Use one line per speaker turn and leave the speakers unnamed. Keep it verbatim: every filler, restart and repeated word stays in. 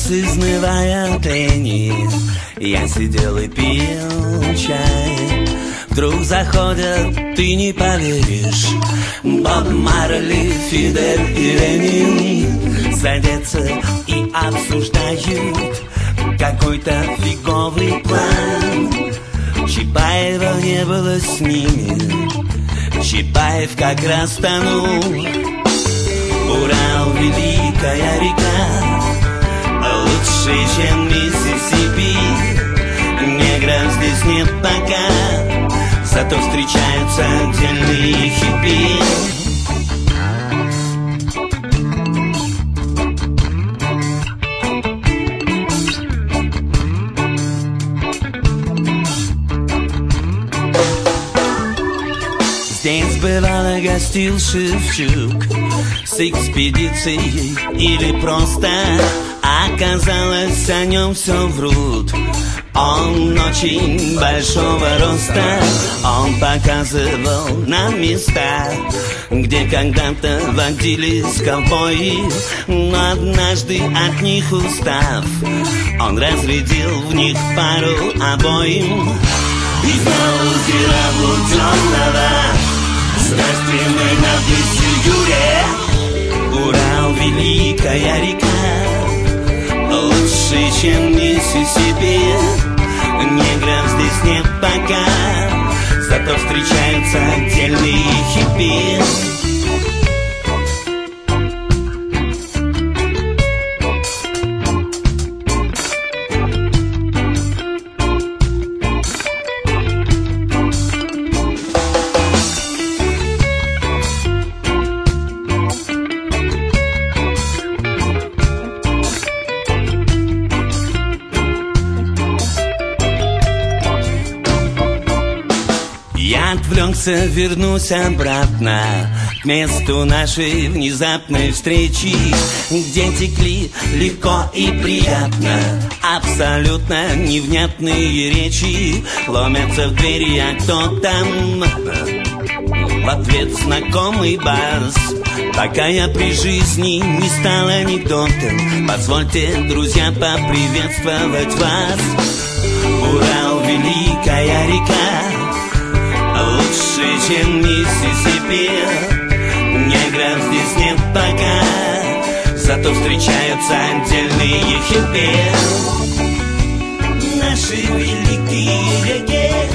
раз изнывая трени, я сидел и пил чай. Вдруг заходят, ты не поверишь, Боб Марли, Фидель и Ленин садятся и обсуждают какой-то фиговый план. Чапаева не было с ними, Чапаев как раз тонул. Урал — великая река, лучше, чем Миссисипи. Негров здесь нет пока, зато встречаются отдельные хиппи. Здесь бывало гостил Шевчук с экспедицией или просто оказалось, о нем все врут. Он очень большого роста, он показывал нам места, где когда-то водились ковбои, но однажды от них устав, он разрядил в них пару обоим. Из Наузера блуденного, страстной надписью Юре. Урал — великая река, лучше, чем Миссисипи. Негров здесь нет пока, зато встречаются отдельные хиппи. Я отвлекся, вернусь обратно к месту нашей внезапной встречи, где текли легко и приятно абсолютно невнятные речи. Ломятся в двери, а кто там? В ответ знакомый бас. Пока я при жизни не стал анекдотом, позвольте, друзья, поприветствовать вас. Урал — великая река, лучше, чем Миссисипи. Негров здесь нет пока, зато встречаются отдельные хиппи. Наши великие реки